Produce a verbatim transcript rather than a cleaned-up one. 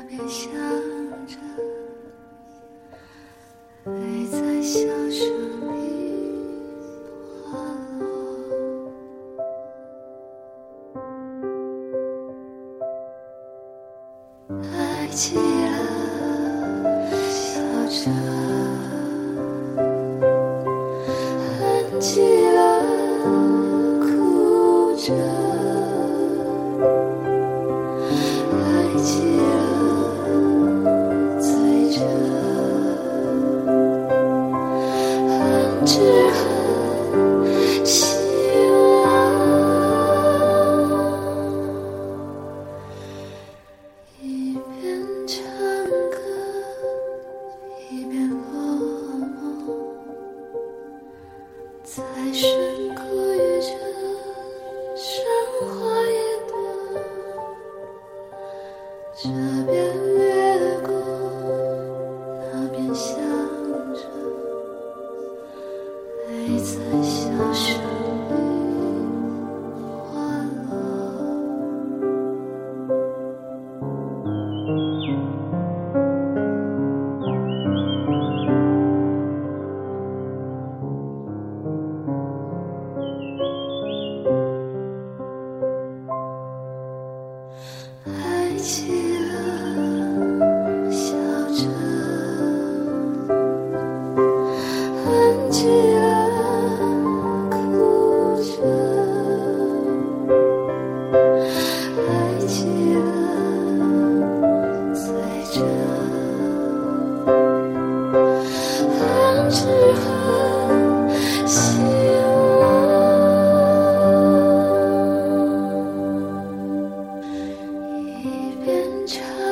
边想着泪在小声地滑落，爱极了笑着，恨极了哭着，爱极了醉着，恨只恨醒了，一边唱歌一边落寞，在深谷与着山花野朵，这边掠过，那边想着，泪在小声里滑落。爱极了笑着，恨极了哭着，爱极了醉着，恨只恨醒了，一边唱